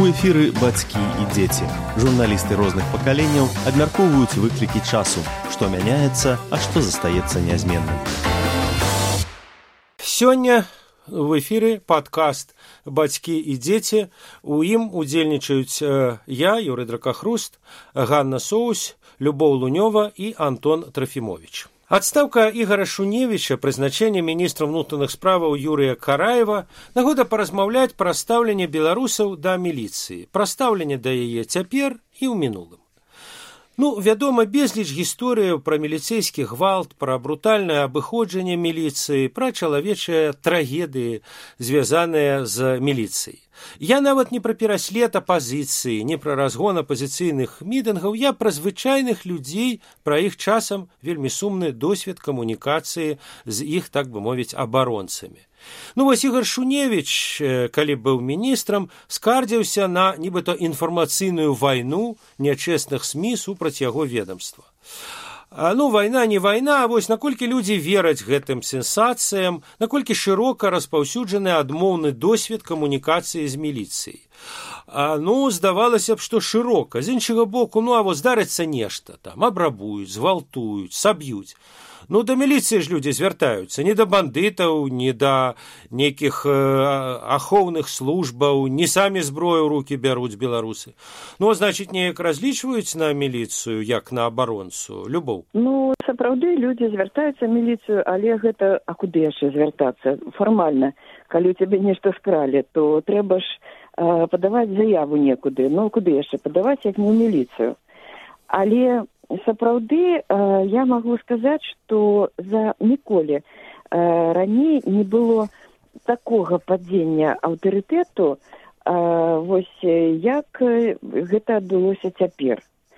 У эфіры бацькі і дзеці. Журналісты розных пакаленняў абмяркоўваюць выклікі часу, што мяняецца, а што застаецца нязменным. Сёння в эфіры падкаст «Бацькі і дзеці». У ім удзельнічаюць я, Юрый Дракахруст, Ганна Соусь, Любоў Лунёва і Антон Трофімович. Адстаўка Ігора Шуневіча, прызначэнне міністра ўнутраных справаў Юрыя Караева, нагода паразмаўляць пра стаўленне беларусаў да міліцыі, пра стаўленне да яе цяпер і ў мінулым. Вядома, безліч гісторыяў пра міліцэйскі гвалт, пра брутальнае абыходжанне міліцыі, пра чалавечыя трагедыі, звязаныя з міліцыяй. Я нават не пра пераслед апазіцыі, не пра разгон апазіцыйных мітынгаў, я пра звычайных людзей, пра іх часам вельмі сумны досвед камунікацыі з іх, так бы мовіць, абаронцамі. Ігор Шуневіч, калі быў міністрам, скардзіўся на нібыта інфармацыйную вайну нячэсных СМІ супраць яго ведамства. Вайна не вайна, а вось наколькі людзі вераць гэтым сенсацыям, наколькі шырока распаўсюджаны адмоўны досвед камунікацыі з міліцыяй. Здавалася б, што шырока. З іншага боку, здарыцца нешта, там, абрабуюць, згвалтуюць, саб'юць. Да міліцыі ж людзі звяртаюцца, не да бандытаў, не да нейкіх ахоўных службаў, не самі зброю ў рукі бяруць беларусы. Значыць, неяк разлічваюць на міліцыю, як на абаронцу. Любоў? Сапраўды, людзі звяртаюцца ў міліцыю, але гэта, а куды яшчэ звяртацца? Фармальна, калі ў цябе нешта скралі, то трэба ж падаваць заяву некуды. Куды яшчэ падаваць, як не ў міліцыю? Але сапраўды, я магу сказаць, што ніколі раней не было такога падзення аўтарытэту, як гэта адбылося цяпер.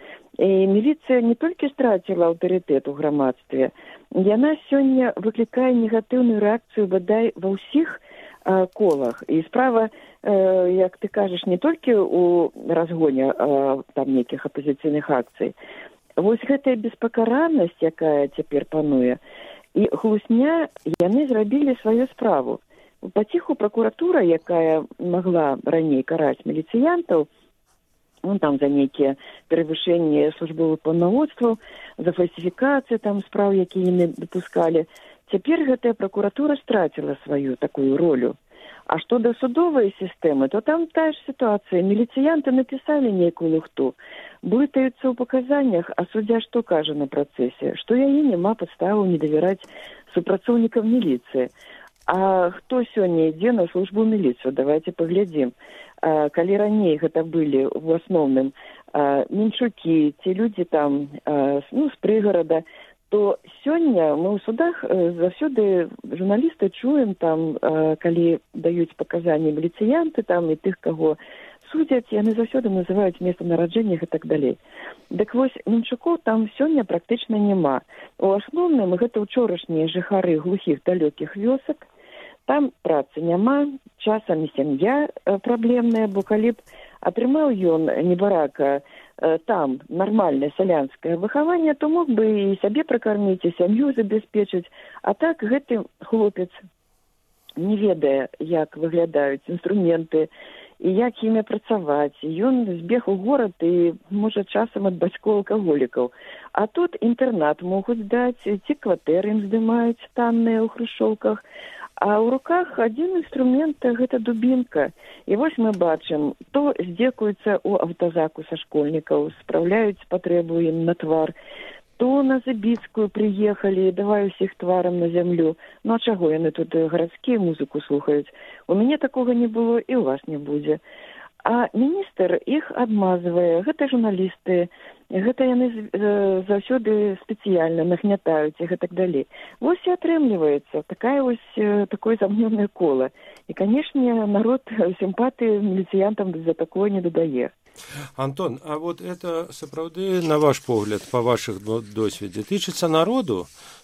І міліцыя не толькі страціла аўтарытэт у грамадстве, яна сёння выклікае негатыўную рэакцыю бадай ва ўсіх колах. І справа, як ты кажаш, не толькі ў разгоне там нейкіх апазіцыйных акцый. Вось гэтая беспакаранасць, якая цяпер пануе, і хлусня, яны зрабілі сваю справу. Паціху пракуратура, якая магла раней караць міліцыянтаў, там за нейкія перавышэнні службовых паўнамоцтваў, за фальсіфікацыю там спраў, якія яны дапускалі, цяпер гэтая пракуратура страціла сваю такую ролю. А што да судовай сістэмы, то там тая ж сітуацыя. Міліцыянты напісалі нейкую лухту, блытаюцца ў паказаннях, а суддзя што кажа на працэсе? Што яе няма падставаў не давяраць супрацоўнікам міліцыі. А хто сёння ідзе на службу ў міліцыю? Давайце паглядзім. Калі раней гэта былі ў асноўным менчукі, ці людзі там з прыгарада, то сёння мы ў судах заўсёды журналісты чуем там, калі даюць паказанні міліцыянты там і тых, каго судзяць, яны заўсёды называюць месца нараджэння і так далей. Дык вось менчукоў там сёння практычна няма. У асноўным гэта ўчорашнія жыхары глухіх далёкіх вёсак, там працы няма, часам і сям'я праблемная, бо калі б атрымаў ён небарака там нармальнае сялянскае выхаванне, то мог бы і сябе пракарміць, і сям'ю забяспечыць. А так гэты хлопец не ведае, як выглядаюць інструменты і як імі працаваць. Ён збег у горад і, можа, часам ад бацькоў алкаголікаў. А тут інтэрнат могуць даць, ці кватэры ім здымаюць танныя ў хрушчоўках. А ў руках адзін інструмент – гэта дубінка. І вось мы бачым, то здзекуюцца ў аўтазаку са школьнікаў, спраўляюць патрэбу ім на твар, то на Забіцкую прыехалі, давай усіх тварам на зямлю. А чаго яны тут гарадскія музыку слухаюць? У мяне такога не было і ў вас не будзе. А міністр іх адмазвае, гэта журналісты, гэта яны заўсёды спецыяльна нагнятаюць і гэтак далей. Вось і атрымліваецца такое замнёнае кола. І, канешне, народ сімпатыі міліцыянтам за такое не дадае. Антон, а вот это сапраўды, на ваш погляд, па вашых досведзе, тычыцца народу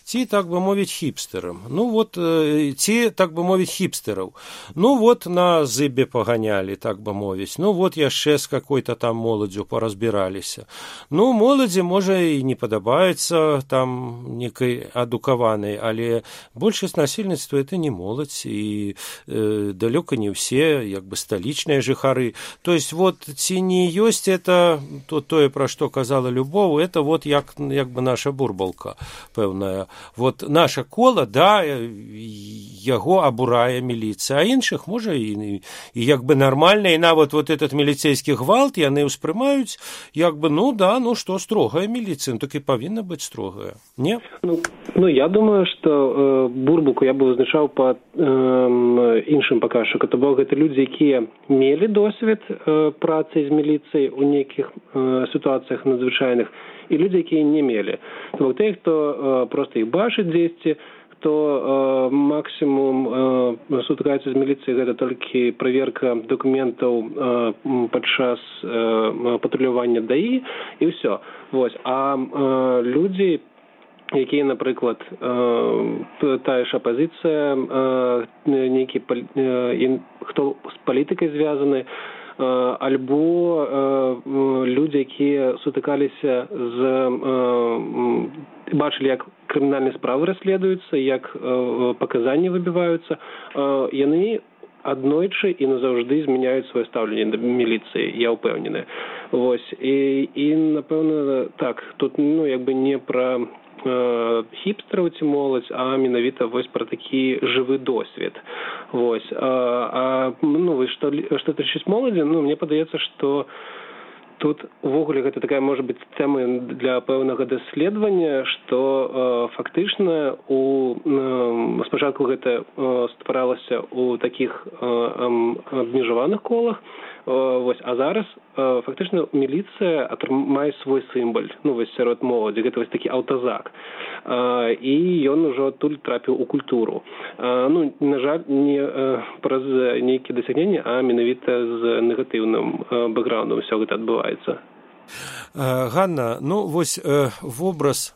ці, так бы мовіць, хіпстэрам. Ну вот, ці, так бы мовіць, хіпстэраў. Ну вот на зыбе паганялі, так бы мовіць. Ну вот яшчэ з какой-то там моладзю паразбіраліся. Ну, моладзі, можа, і не падабаецца там некай адукаванай, але большасць насельніцтва это не моладзь, і далёка не ўсе, як бы, сталічныя жыхары. То есть вот ці не ёсць это тое, пра што казала Любоў, это вот як бы наша бурбалка пэўная. Вот наша кола, да, яго абурае міліцыя, а іншых, можа, і як бы нармальна, і нават вот этот міліцейскі гвалт яны ўспрымаюць, як бы, ну да, ну што, строгая міліцыя, ну так і павінна быць строгая, не? Ну я думаю, што бурбалку я бы вызначаў па іншым паказчыку, то бок гэта людзі, якія мелі досвед працы з міліцыяй у нейкіх сітуацыях надзвычайных, і людзі, якія не мелі. То бок тыя, хто проста іх бачыць дзесьці, хто максімум сутыкаецца з міліцыяй, гэта толькі праверка дакументаў падчас патрулявання ДАІ, і ўсё. Вось. А людзі, якія, напрыклад, тая ж апазіцыя, нейкі, хто з палітыкай звязаны, альбо людзі, якія сутыкаліся з, бачылі, як крымінальныя справы расследуюцца, як паказанні выбіваюцца, яны аднойчы і назаўжды змяняюць сваё стаўленне да міліцыі, я ўпэўнены. Вось. І напэўна, так, тут, ну, як бы не пра хіпстэраў ці моладзь, а менавіта вось пра такі жывы досвед. Вось. Ну, што тычыць моладзі, ну, мне падаецца, што тут увогуле гэта такая, можа быць, тэма для пэўнага даследавання, што фактычна спачатку гэта стваралася ў такіх абмежаваных колах, вось, а зараз фактычна міліцыя мае свой сімбаль, ну, вось, сярод моладзі, гэта вось такі аўтазак. І ён ужо адтуль трапіў у культуру. Ну, на жаль, не праз нейкія дасягненні, а менавіта з негатыўным бэкграўндам усё гэта адбываецца. Ганна, ну вось вобраз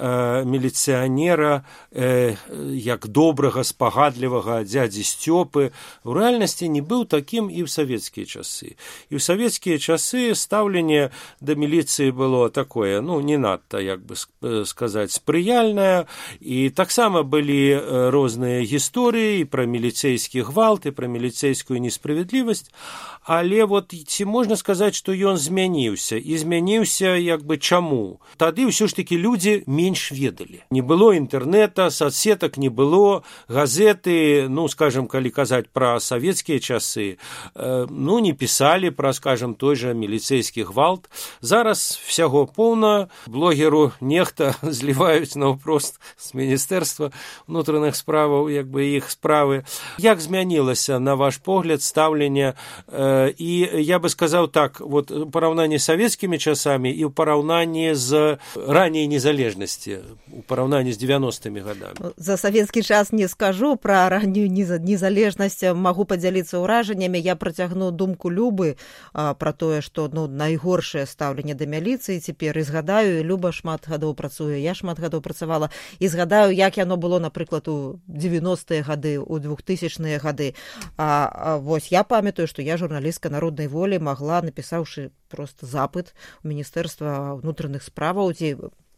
міліцыянера як добрага, спагадлівага дзядзі Сцёпы у рэальнасці не быў такім і ў савецкія часы. І ў савецкія часы стаўленне да міліцыі было такое, ну, не надта, як бы сказаць, спрыяльнае, і таксама былі розныя гісторыі пра міліцэйскі гвалт і пра міліцэйскую несправядлівасць, але вот ці можна сказаць, што ён змяніўся, і змяніўся, як бы, чаму? Тады ўсё ж такі людзі менш ведалі. Не было інтэрнэта, соцсетак не было, газеты, ну, скажем, калі казаць пра савецкія часы, ну, не пісалі пра, скажем, той жа міліцэйскі гвалт. Зараз всяго поўна, блогеру нехта зліваюць наўпрост з міністэрства ўнутраных справаў, як бы, іх справы. Як змянілася, на ваш погляд, стаўленне, і я бы сказаў так, вот, параўнанне з савецкімі часамі і ў параўнанні з ранняй незалежнасці, у параўнанні з 90-мі гадамі. За савецкі час не скажу, пра раннюю незалежнасць магу падзяліцца ўражаннямі. Я працягну думку Любы пра тое, што, ну, найгоршае стаўленне да міліцыі цяпер, і згадаю, Люба шмат гадоў працуе, я шмат гадоў працавала, і згадаю, як яно было, напрыклад, у 90-е гады, у 2000-е гады. Вось я памятаю, што я журналістка Народнай волі магла, напісаўшы просто запыт у Міністэрства ўнутраных справаў, ці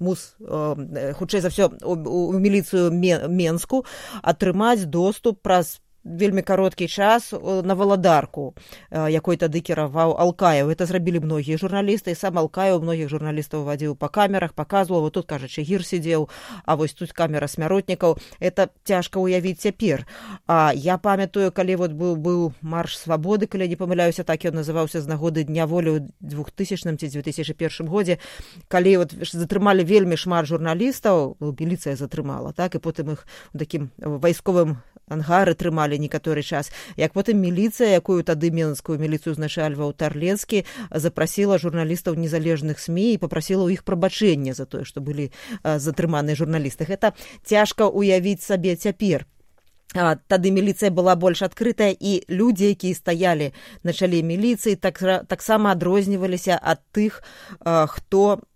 хутчэй за ўсё у міліцыю Менску, атрымаць доступ праз вельмі кароткі час на Валадарку, якой тады кіраваў Алкаев. Это зрабілі многія журналісты, і сам Алкаев многіх журналістаў вадзіў па камерах, паказваў, вот тут, кажа, Чагір сидзеў, а вось тут камера смяротнікаў. Это цяжка ўявіць цяпер. Я памятаю, калі вот быў марш свабоды, калі не памыляюся, так ён называўся, з нагоды Дня волі ў 2000 ці 2001 годзе, калі вот затрымалі вельмі шмат журналістаў, міліцыя затрымала, так, і потым іх у такім вайсковым ангары трымалі некаторы час. Як потым міліцыя, якую тады менскую міліцыю узначальваў Тарлецкі, запрасіла журналістаў незалежных СМІ і папрасіла ў іх прабачэння за тое, што былі затрыманыя журналісты. Гэта цяжка ўявіць сабе цяпер. Тады міліцыя была больш адкрытая, і людзі, якія стаялі на чале міліцыі, таксама адрозніваліся ад тых, хто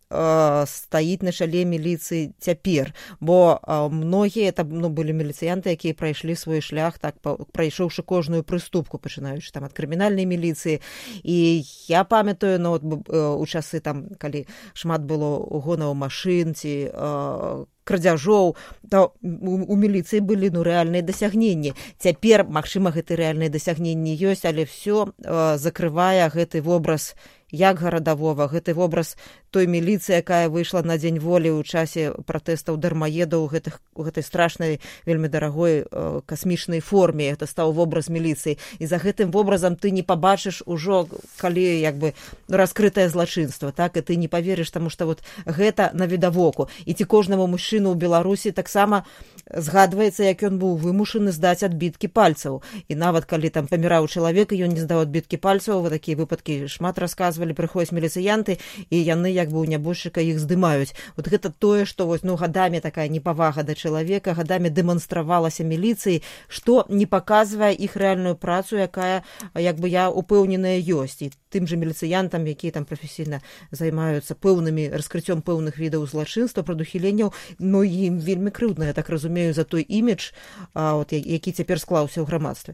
стаіць на чале міліцыі цяпер, бо многія былі міліцыянты, якія прайшлі свой шлях, так прайшоўшы кожную прыступку, пачынаючы ад крымінальнай міліцыі. І я памятаю, у часы, калі шмат было угонаў машын ці крадзяжоў, то у міліцыі былі рэальныя дасягненні. Цяпер, магчыма, гэтыя рэальныя дасягненні ёсць, але ўсё закрывае гэты вобраз як гарадавога, гэты вобраз той міліцыі, якая выйшла на дзень волі ў часе пратэстаў дармаедаў у гэтай страшнай, вельмі дарагой касмічнай форме. Гэта стаў вобраз міліцыі. І за гэтым вобразам ты не пабачыш ужо, калі раскрытае злачынства, так, і ты не паверыш, таму што гэта навідавоку. І ці кожнаму мужчыну ў Беларусі таксама згадваецца, як ён быў вымушаны здаць адбіткі пальцаў. І нават калі паміраў чалавек, і ён не здаў адбіткі пальцаў, такія выпадкі шмат расказвалі, прыходзяць міліцыянты, і яны у нябожчыка іх здымаюць. Гэта тое, што гадамі такая непавага да чалавека, гадамі дэманстравалася міліцыі, што не паказвае іх рэальную працу, якая, я упэўненая, ёсць. І тым жа міліцыянтам, якія прафесійна займаюцца раскрыццём пэўных відаў злачынства, прадухіленняў, ім вельмі крыўдна, я так разумею, за той імідж, які цяпер склаўся ў грамадстве.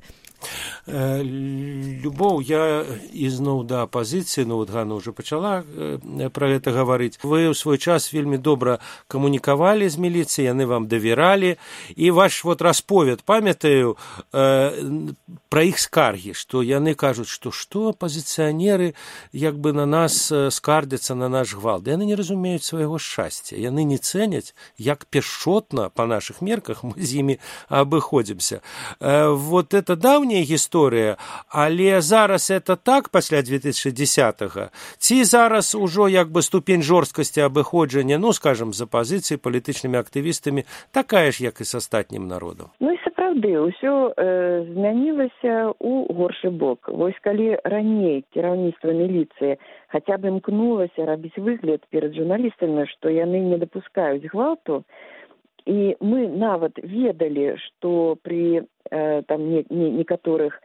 Любоў, я ізноў да апазіцыі, Ганна ўжо пачала пра гэта гаварыць. Вы ў свой час вельмі добра камунікавалі з міліцыяй, яны вам давяралі, і ваш расповед, памятаю, пра іх скаргі, што яны кажуць, што апазіцыянеры на нас скардзяцца на наш гвалт. Яны не разумеюць свайго шчасця, яны не цэняць, як пяшчотна па нашых мерках мы з імі абыходзімся. Это даўняя гісторыя, але зараз это так пасля 2010-го? Ці зараз ужо ступень жорсткасці абыходжання, скажам, з апазіцыяй, палітычнымі актывістамі, такая ж, як і з астатнім народам? І сапраўды, ўсё змянілася ў горшы бок. Калі раней кіраўніцтва міліцыі хаця б імкнулася рабіць выгляд перад журналістамі, што яны не дапускаюць гвалту, і мы нават ведалі, што пры некаторых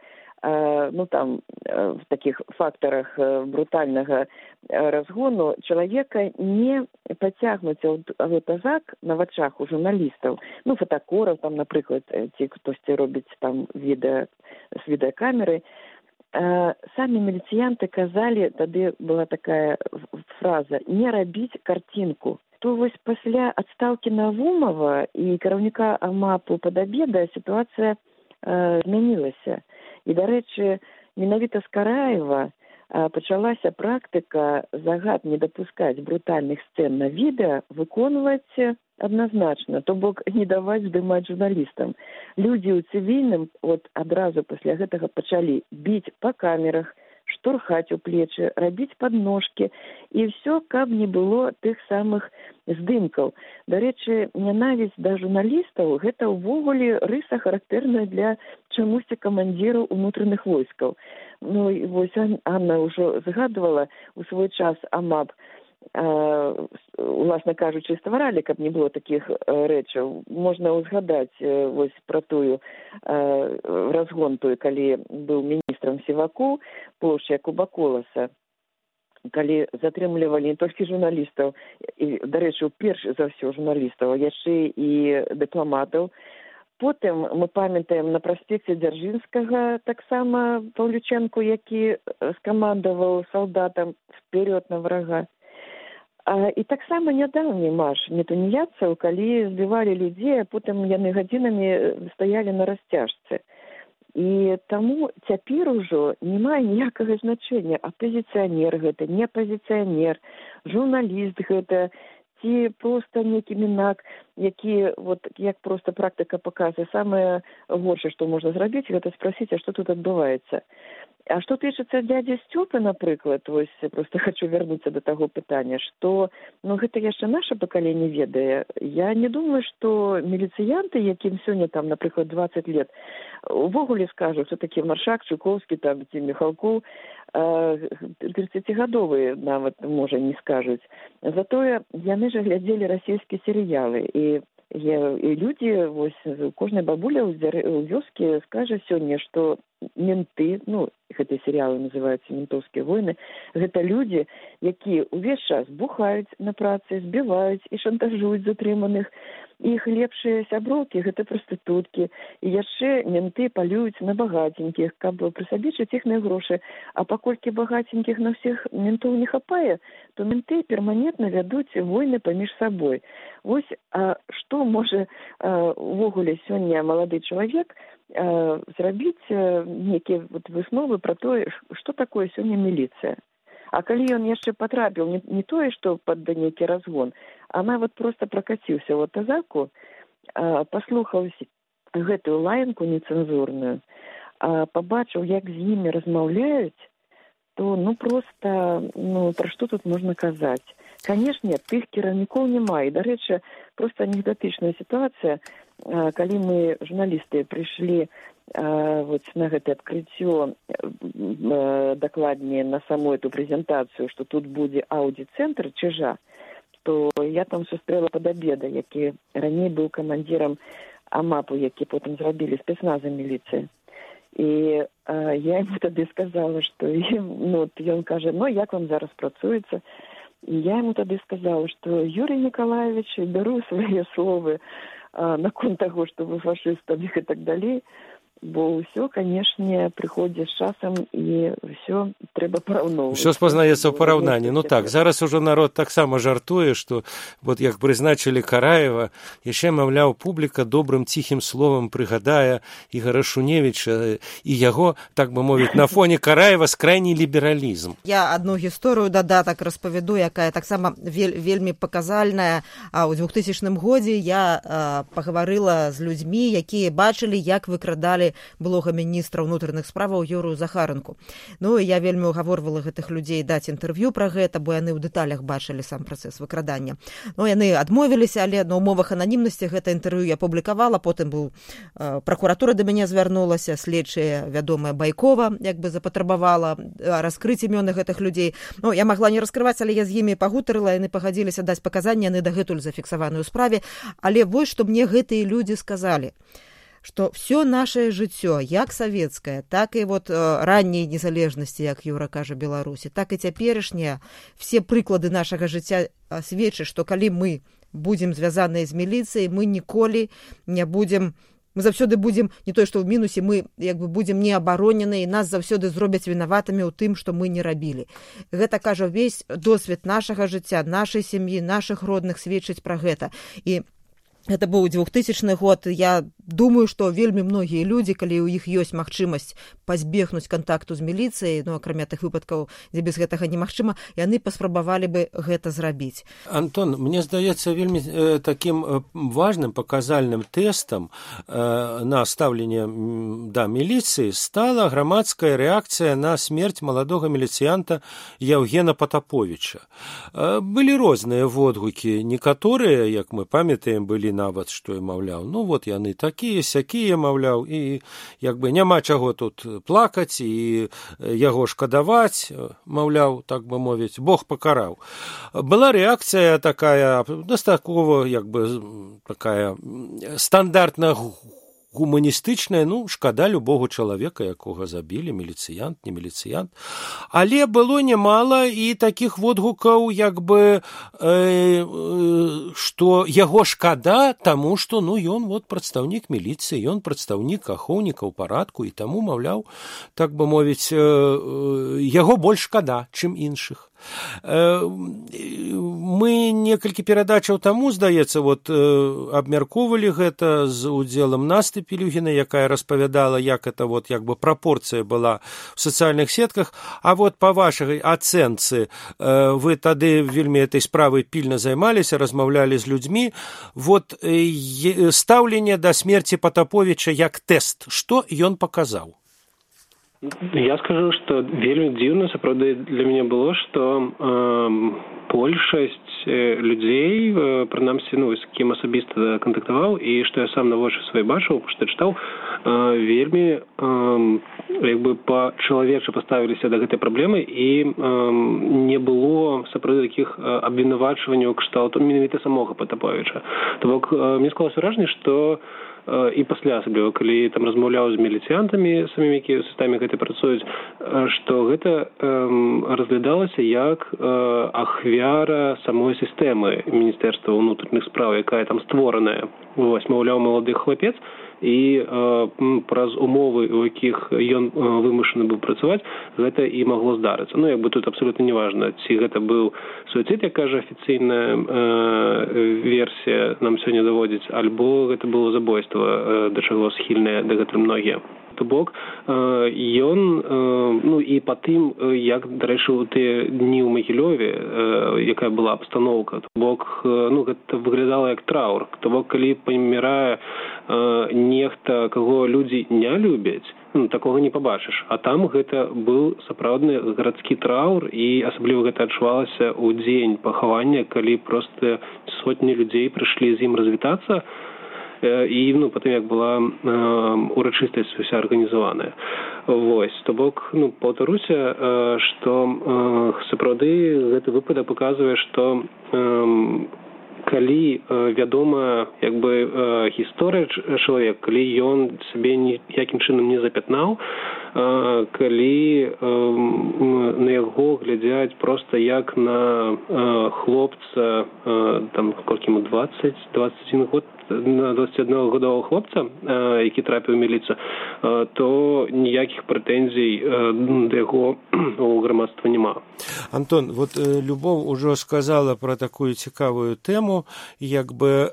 в таких фактарах брутальнага разгону чалавека не пацягнуць тазак на вачах у журналістаў, фотакораў, напрыклад, ці хтосьці робіць відэа з відэакамеры. Самі міліцыянты казалі, тады была такая фраза «не рабіць карцінку». То пасля адстаўкі Навумова і кіраўніка АМАПу Падабеда сітуацыя змянілася. І, дарэчы, менавіта з Караева пачалася практыка загад не дапускаць брутальных сцэн на відэа выконваць адназначна, то бок не даваць здымаць журналістам. Людзі ў цывільным адразу пасля гэтага пачалі біць па камерах, штурхаць у плечы, рабіць падножкі, і ўсё, каб не было тых самых здымкаў. Дарэчы, нянавісць да журналістаў – гэта ўвогуле рыса характэрная для чамусьці камандзіраў унутраных войскаў. Анна ўжо згадвала у свой час АМАП, уласна кажучы, стваралі, каб не было такіх рэчаў. Можна ўзгадаць пра тую разгон той, калі быў міністрам Сівакоў, плошча Кубаколаса, калі затрымлівалі не толькі журналістаў, і, дарэчы, перш за ўсё журналістаў, а яшчэ і дыпламатаў. Потым мы памятаем на праспекце Дзяржынскага таксама Паўлючэнку, які скамандаваў салдатам «Вперед на врага». І таксама нядаўні марш нетуніяцаў, калі збівалі людзей, а потым яны гадзінамі стаялі на расцяжцы. І таму цяпер ужо не мае ніякага значэння, апазіцыянер гэта, не апазіцыянер, журналіст гэта, ці проста нейкі мінак, які, як проста практыка паказвае, самае горшае, што можна зрабіць, гэта спрасіць, а што тут адбываецца. А што тычыцца дядзі Сцёпы, напрыклад, проста хочу вярнуцца да таго пытання, што, гэта яшчэ наша пакаленне ведае. Я не думаю, што міліцыянты, якім сёння, напрыклад, 20 лет, увогуле скажу, што такі Маршак, Чуковскі, ці Міхалкоў, 30-гадовыя нават, можа, не скажуць. Затое яны жа глядзелі расійскія серыялы, і людзі, кожная бабуля ў вёскі скажа сёння, што менты, гэтыя серыялы называюцца «Ментовскія войны», гэта людзі, якія ўвесь час бухаюць на працы, збіваюць і шантажуюць затрыманых. Іх лепшыя сяброўкі – гэта прастытуткі. І яшчэ менты палююць на багаценькіх, каб прысабічыць іхныя грошы. А паколькі багаценькіх на ўсіх ментоў не хапае, то менты перманентна вядуць войны паміж сабой. Вось што можа увогуле сёння малады чалавек зрабіць некія высновы пра тое, што такое сёння міліцыя. А калі ён яшчэ патрапіў не тое, што пад нейкі разгон, а нават проста пракаціўся ў аўтазаку, паслухаў гэтую лаянку нецэнзурную, пабачыў, як з імі размаўляюць, то проста пра што тут можна казаць? Канешне, тых кіраўнікоў няма. І, дарэчы, проста анекдотычная сітуацыя, калі мы, журналісты, прыйшлі на гэтае адкрыццё, дакладней на саму эту прэзентацыю, што тут будзе аўдыцэнтр Чыжа, то я там сустрэла падабеда, які раней быў камандзірам АМАПу, які потым зрабілі спецназа міліцыі. І я яму тады сказала, што ён кажа, як вам зараз працуецца? І я яму тады сказала, што Юрий Николаевич, бяру свае словы наконт таго, што вы фашыст і так далей, бо ўсё, канешне, прыходзіць з часам і ўсё трэба параўноўваць. Усё спазнаецца ў параўнанні. Так, зараз ужо народ таксама жартуе, што як прызначылі Караева, яшчэ, маўляў, публіка добрым ціхім словам прыгадае Ігора Шуневіча і яго, так бы мовіць, на фоне Караева скрайні лібералізм. Я адну гісторыю дадатак распавяду, якая таксама вельмі паказальная. У 2000 годзе я пагаварыла з людзьмі, якія бачылі, як выкрадалі былога міністра ўнутраных справаў Юрую Захаранку. Я вельмі угаворвала гэтых людзей даць інтэрв'ю пра гэта, бо яны ў дэталях бачылі сам працэс выкрадання. Яны адмовіліся, але на умовах ананімнасці гэта інтэрв'ю я публікавала, потым пракуратура да мяне звярнулася, следчая вядомая Байкова запатрабавала раскрыць імёны гэтых людзей. Я магла не раскрываць, але я з імі пагутарыла, яны пагадзіліся даць паказанні, яны дагэтуль зафіксаваны ў справе. Але вось што мне гэтыя людзі сказалі, што все наше жыццё, як савецкае, так і ранняй незалежнасці, як Юра кажа, Беларусі, так і цяперашнія, все прыклады нашага жыцця сведчаць, што калі мы будзем звязаныя з міліцыяй, мы ніколі не будзем, мы заўсёды будзем не тое, што ў мінусе, мы будзем неабаронены, і нас заўсёды зробяць вінаватымі ў тым, што мы не рабілі. Гэта, кажа, увесь досвед нашага жыцця, нашай сям'і, нашых родных сведчыць пра гэта. І гэта быў 2000 год. Я думаю, што вельмі многія людзі, калі ў іх ёсць магчымасць пазбегнуць кантакту з міліцыяй, акрамя тых выпадкаў, дзе без гэтага немагчыма, яны паспрабавалі бы гэта зрабіць. Антон, мне здаецца, вельмі такім важным паказальным тэстам на стаўленне да міліцыі стала грамадская рэакцыя на смерць маладога міліцыянта Яўгена Патаповіча. Былі розныя водгукі, некаторыя, як мы памятаем, былі нават, што і маўляў, яны такія, сякія, маўляў, і няма чаго тут плакаць і яго шкадаваць, маўляў, так бы мовіць, Бог пакараў. Была рэакцыя такая, дастаткова, такая стандартна гуманістычная, шкада любога чалавека, якога забілі, міліцыянт, не міліцыянт. Але было немала і такіх водгукаў, што яго шкада, таму што, ён прадстаўнік міліцыі, ён прадстаўнік ахоўнікаў парадку, і таму, маўляў, так бы мовіць, яго больш шкада, чым іншых. Мы некалькі перадачаў таму, здаецца, абмяркоўвалі гэта з удзелам Насты Пілюгінай, якая распавядала, як это прапорцыя была в сацыяльных сетках. А па вашай ацэнцы вы тады вельмі этой справай пільна займаліся, размаўлялі з людзьмі. Стаўленне да смерці Патаповіча як тэст, што ён паказаў? Я скажу, што вельмі дзіўна, сапраўды, для мяне было, што большасць людзей, прынамсі, з кім асабіста кантактаваў, і што я сам на вочы свае бачыў, што чытаў, вельмі па-чалавеча паставіліся да гэтай праблемы, і не было сапраўды такіх абвінавачванняў кшталту менавіта самога Патаповіча. То бок, мне склалася ўражанне, што і пасля асабліва, калі там размаўляў з міліцыянтамі самімі, якія ў сістэме гэтай працуюць, што гэта разглядалася як ахвяра самой сістэмы Міністэрства ўнутраных спраў, якая там створаная. Вось, маўляў, малады хлапец, і праз умовы, у якіх ён вымушаны быў працаваць, гэта і магло здарыцца. Ну, як бы тут абсолютна не важна, ці гэта быў суіцид, як кажа афіцыйная версія нам сёння даводзіць, альбо гэта было забойства, да чаго схільныя дагэтуль многія. То бок, ён, ну, і па тым, як, дарэчы, у тыя дні ў Магілёве, якая была абстаноўка, то бок, ну, гэта выглядала як траур. То бок, калі памірае нехта, каго людзі не любяць, ну, такога не пабачыш. А там гэта быў сапраўдны гарадскі траур, і асабліва гэта адчувалася ў дзень пахавання, калі проста сотні людзей прыйшлі з ім развітацца, і, ну, потым як была урачыстасць уся арганізаваная. Вось, то бок, ну, паўтаруся, што сапраўды гэты выпадак паказвае, што калі вядома, як бы, гісторыя чалавека, калі ён сабе ніякім чынам не запятнаў, калі на яго глядзяць проста як на хлопца, там, колькі ему 21 год, на 21-гадового хлопца, які трапіў у міліцыю, то ніякіх прэтэнзій да яго у грамадства няма. Антон, вот Любоў ужо сказала про такую цікавую тэму, як бы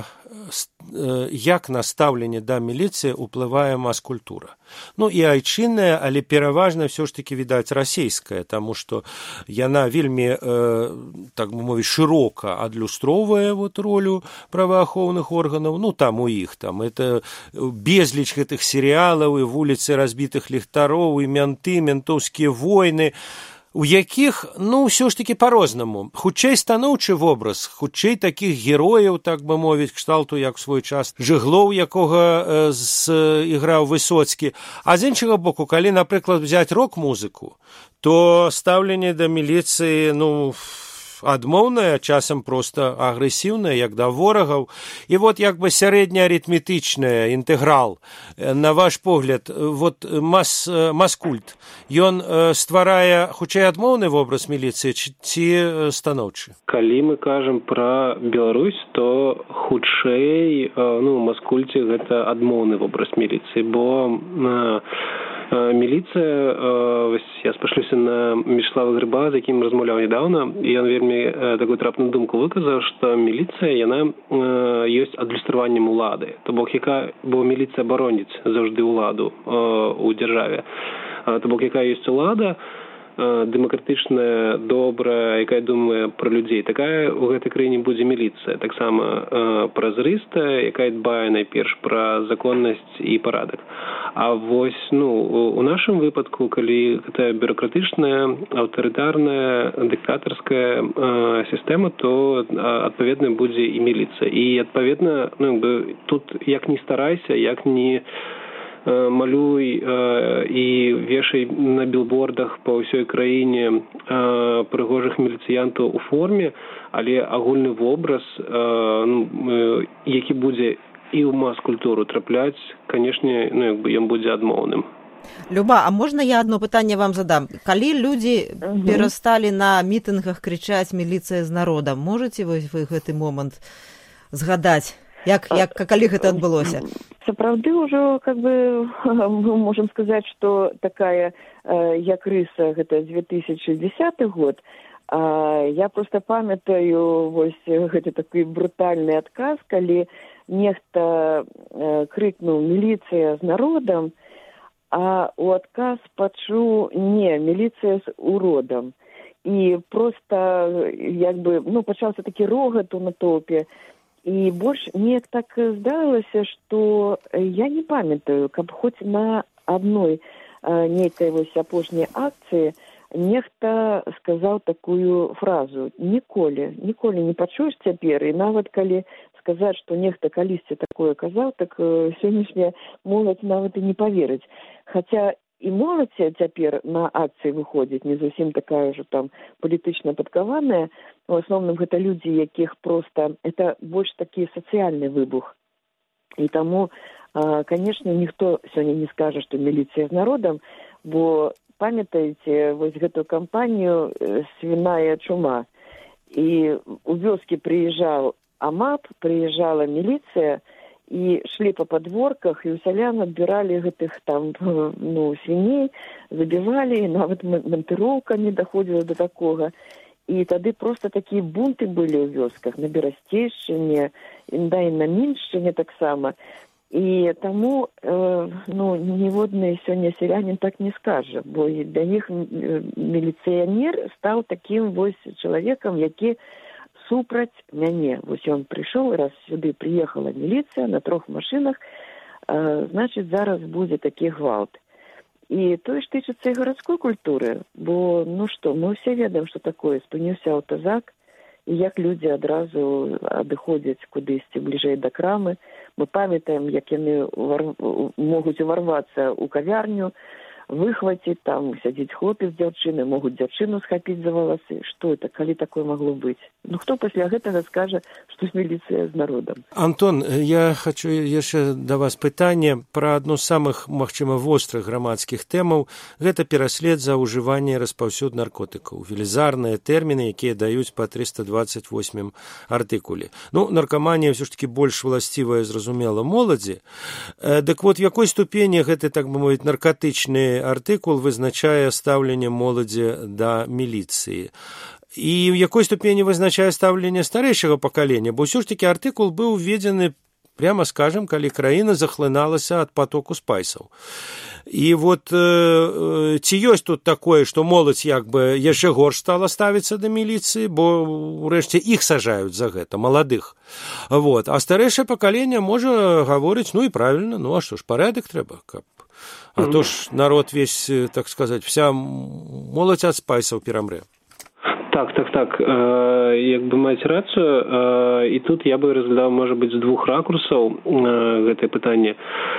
як на стаўленне да міліцыі ўплывае мас-культура. Ну, і айчынная, але пераважна ўсё ж такі, відаць, расійская, таму што яна вельмі, так бы мовіць, шырока адлюстроўвае вот ролю праваахоўных органаў, ну, там у іх, там, это безліч гэтых серыялаў, і вуліцы разбітых ліхтароў, і мянты, ментоўскія войны, у якіх, ну, ўсё ж такі па-рознаму. Хутчэй станоўчы вобраз, хутчэй такіх герояў, так бы мовіць, кшталту, як свой час Жыглоў, якога іграў Высоцкі. А з іншага боку, калі, напрыклад, взяць рок-музыку, то стаўленне да міліцыі, ну, адмоўная, часам проста агрэсіўная, як да ворагаў. І вот як бы сярэднеарытметычная, інтэграл. На ваш погляд, вот маскульт, ён стварае хутчэй адмоўны вобраз міліцыі ці станоўчы? Калі мы кажам пра Беларусь, то хутчэй, ну, маскульце гэта адмоўны вобраз міліцыі, бо міліцыя, я спашлюся на Мечслава Грыба, з якім размаўляў нядаўна, і ён вельмі такую трапную думку выказаў, што міліцыя, яна ёсць адлюстраваннем улады. То бок, бо міліцыя бароніць заўжды ўладу у дзяржаве. То бок, якая ёсць улада, дэмакратычная, добрая, якая думае пра людзей, такая ў гэтай краіне будзе міліцыя. Таксама празрыстая, якая дбае найперш пра законнасць і парадак. А вось, ну, у нашым выпадку, калі гэта бюрократычная, аўтарытарная, дыктатарская сістэма, то адпаведна будзе і міліцыя. І адпаведна, ну, тут як ні старайся, як ні малюй і вешай на білбордах па ўсёй краіне прыгожых міліцыянтаў у форме, але агульны вобраз, які будзе і ў мас-культуру трапляць, канешне, ну, як бы ён будзе адмоўным. Люба, а можна я одно пытанне вам задам? Калі людзі перасталі на мітынгах крычаць «Міліцыя з народам», можаце вы гэты момант згадаць? Калі гэта адбылося? Сапраўды ўжо, как бы, мы можем сказаць, што такая, як рыса, гэта 2010 год, я просто памятаю вось гэты такі брутальны адказ, калі нехта крыкнуў «Міліцыя з народам», а у адказ пачуў «Не, міліцыя з уродам». І просто, як бы, ну, пачаўся такі рогат у натоўпе. І больш мне так здарылася, што я не памятаю, каб хоць на адной нейкай вось апошняй акцыі нехта сказаў такую фразу. Ніколі не пачуеш цяпер, і нават калі сказаць, што нехта калісьці такое казаў, так сённяшняя моладзь нават і не паверыць. Хаця і моладзь цяпер на акцыі выходзіць не зусім такая ўжо там палітычна падкаваная. У асноўным гэта людзі, якіх проста, это больш такі сацыяльны выбух. І таму, канешне, ніхто сёння не скажа, што міліцыя з народам, бо памятаеце вось гэтую кампанію «Свиная чума». І у вёскі прыязджаў АМАП, прыязджала міліцыя, і шлі па падворках, і ў сялян адбіралі гэтых там, свіней, забівалі, і нават мантыроўкамі даходзіла да такога. І тады проста такія бунты былі ў вёсках, на Берасцейшчыне, да і на Міншчыне таксама. І таму, ніводны сёння селянін так не скажа, бо для іх міліцыянер стаў такім вось чалавекам, які супраць мяне. Вось ён прыйшоў, раз сюды прыехала міліцыя на 3 машынах, значыць, зараз будзе такі гвалт. І тое ж тычыцца і гарадской культуры, бо, мы ўсе ведаем, што такое, спыніўся аўтазак, і як людзі адразу адыходзяць кудысьці бліжэй да крамы. Мы памятаем, як яны могуць уварвацца ў кавярню, выхваціць, там сядзіць хлопец з дзяўчыны, могуць дзяўчыну схапіць за валасы. Што это, калі такое магло быць? Хто пасля гэтага скажа, што міліцыя з народам? Антон, я хочу яшчэ да вас пытанне пра адну з самых, магчыма, вострых грамадскіх тэмаў. Гэта пераслед за ўжыванне і распаўсюд наркотыкаў. Велізарныя тэрміны, якія даюць па 328 артыкуле. Наркаманія ўсё ж такі больш власцівая, зразумела, моладзі. Дык вот, в якой ступені гэты, так бы мовіць, наркатычны артыкул вызначае стаўленне моладзі да міліцыі. І ў якой ступені вызначае стаўленне старэйшага пакалення, бо ўсё ж такі артыкул быў введзены, прямо скажем, калі краіна захлыналася ад потоку спайсаў. І вот ці ёсць тут такое, што моладзь як бы яшчэ горш стала ставіцца да міліцыі, бо ўрэшце іх сажаюць за гэта, маладых. Вот. А старэйшае пакаленне можа гаворыць, і правільна, а што ж, парадак трэба, каб... А то ж народ весь, так сказать, вся моладзь ад спайсаў перамрэ. Так. Якби маеце рацыю, і тут я бы разглядаў, можа быць, з 2 ракурсаў гэтае пытанне.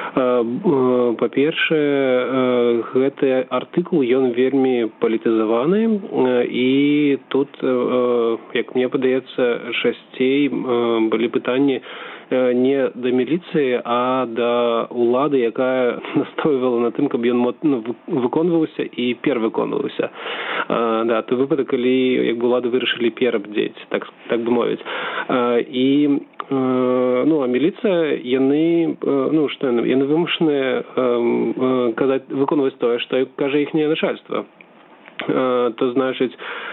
Па-першае, гэты артыкул, ён вельмі палітызаваны, і тут, як мне падаецца, часцей былі пытанні не да міліцыі, а да ўлады, якая настойвала на тым, каб ён выконваўся і перавыконваўся. Той выпадак, калі як бы ўлады вырашылі перабдзець, так бы мовіць. І а міліцыя, яны вымушаныя выконваць тое, што кажа іхняе начальства. То значыць,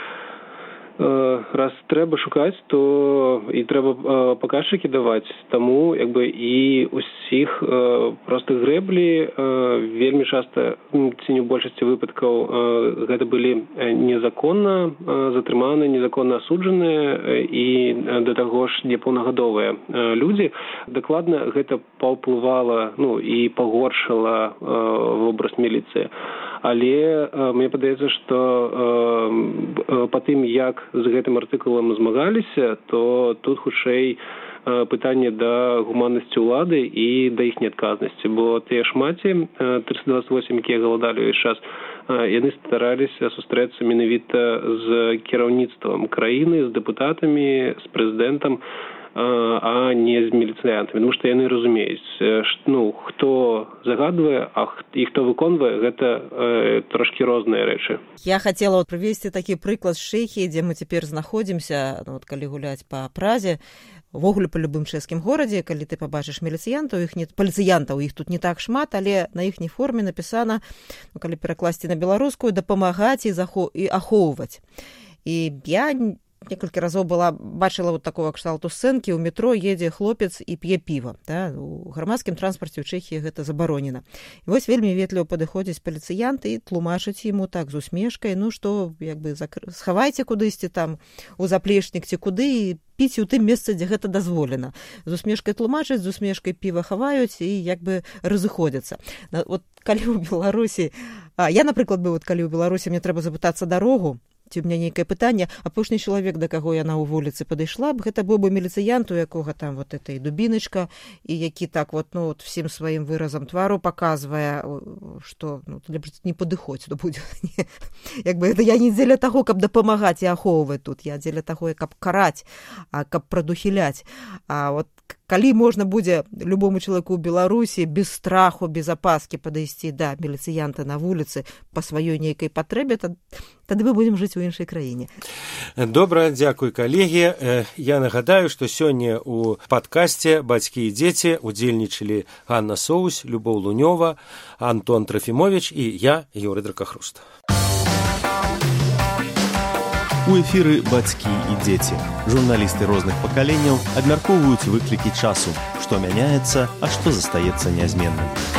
раз трэба шукаць, то і трэба паказчыкі даваць. Таму і ўсіх проста грэблі вельмі часта, ці не ў большасці выпадкаў, гэта былі незаконна затрыманыя, незаконна асуджаныя і да таго ж непаўнагадовыя людзі. Дакладна гэта паўплывала і пагоршыла вобраз міліцыі. Але мне падаецца, што па тым, як з гэтым артыкулам змагаліся, то тут хутчэй пытанне да гуманнасці ўлады і да іхняй адказнасці. Бо тыя ж маці, 328, якія галадалі ўвесь час, яны стараліся сустрэцца менавіта з кіраўніцтвам краіны, з дэпутатамі, з прэзідэнтам, а не з міліцыянтамі. Тому што яны разумеюць, хто загадвае, і хто выконвае, гэта трошкі розныя рэчы. Я хацела прывесці такі прыклад з Чэхіі, дзе мы цяпер знаходзімся, калі гуляць па Празе, увогуле па любым чэшскім горадзе, калі ты пабачыш міліцыянтаў, паліцыянтаў, іх тут не так шмат, але на іхняй форме напісана, калі перакласці на беларускую, дапамагаць і ахоўваць. І я некалькі разоў бачыла такого кшталту сцэнкі, у метро едзе хлопец і п'е піва. У грамадскім транспарце ў Чэхіі гэта забаронена. І вось вельмі ветліва падыходзіць паліцыянт і тлумачыць яму так з усмешкай, што схавайце кудысьці там у заплечнік ці куды і піць у тым месцы, дзе гэта дазволена. З усмешкай тлумачаць, з усмешкай піва хаваюць і разыходзяцца. Калі ў Беларусі, я, напрыклад, калі ў Беларусі мне трэба запытацца дарогу, ці у мяне нейкае пытанне, апошні чалавек, да каго яна ў вуліцы падышла б, гэта быў бы міліцыянт, у якога там эта і дубіначка, і які так всім сваім выразам твару паказвае, што не падыходзь, то будзе. Я не дзеля таго, каб дапамагаць і ахоўваць тут, я дзеля таго, каб караць, каб прадухіляць. А калі можна будзе любому чалавеку ў Беларусі без страху, без апаскі падысці да міліцыянта на вуліцы па сваёй нейкай патрэбе, тады мы будзем жыць у іншай краіне. Добра, дзякуй, калегі. Я нагадаю, што сёння ў падкасце «Бацькі і дзеці» удзельнічалі Ганна Соусь, Любоў Лунёва, Антон Трофімович і я, Юрый Дракахруст. У эфіры «Бацькі і дзеці». Журналісты розных пакаленняў абмяркоўваюць выклікі часу, што мяняецца, а што застаецца нязменным.